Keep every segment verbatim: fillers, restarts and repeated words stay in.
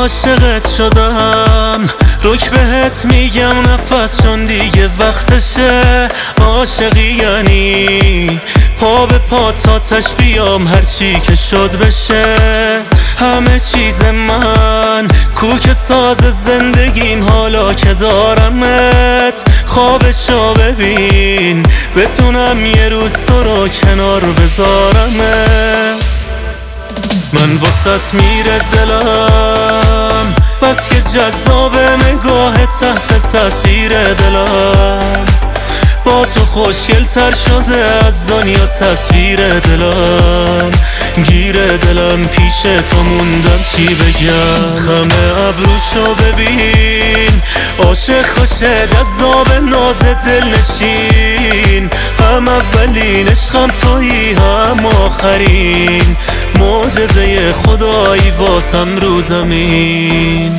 عاشقت شدم، رک بهت میگم نفس، چون دیگه وقتشه. عاشقی یعنی پا به پا تا تش بیام، هرچی که شد بشه. همه چیز من کوک ساز زندگیم، حالا که دارمت خوابشو ببین، بتونم یه روز تو رو کنار بذارمت. من واسط میره دلم، بس که جذاب نگاه تحت تاثیر دلم. با تو خوشگل تر شده از دنیا تصویر دلم. گیر دلم پیش تو موندم، چی بگم؟ خمه ابروشو ببین، عاشق خوشه جذاب ناز دل نشین. هم اولین عشقم تویی هم آخرین، معجزه خدایی واسم رو زمین.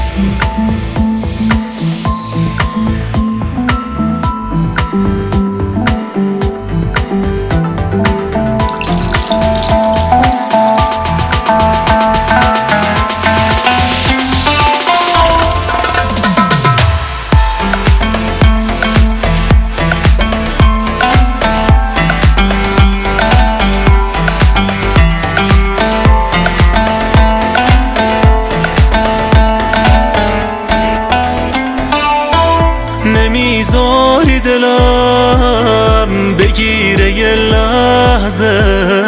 نمیذاری دلم بگیره یه لحظه،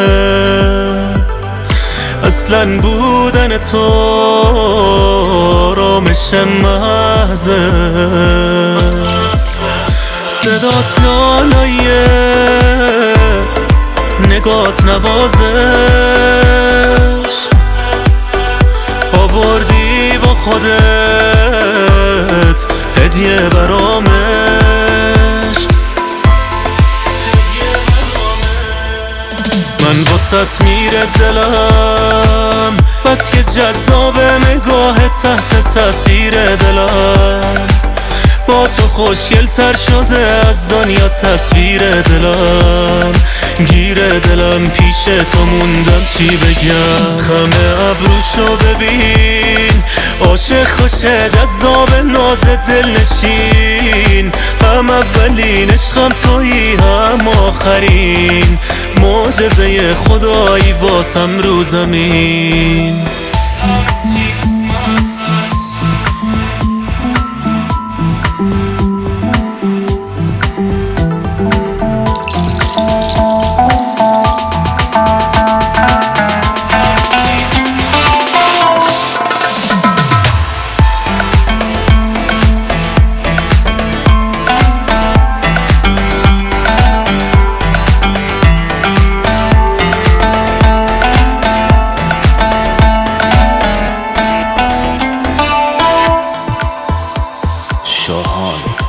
اصلا بودن تو رامش محضه. صدات لالاییه، نگات نوازش، آوردی با خودت هدیه برامش. من واسط میره دلم، بس که جذاب نگاه تحت تاثیر دلم. با تو خوشگل تر شده از دنیا تصویر دلم. گیر دلم پیش تو موندم، چی بگم؟ خمه ابروشو ببین، عاشق خوشه جذاب ناز دل نشین. هم اولین عشقم تویی هم آخرین، معجزه خدایی واسم رو زمین. شاهان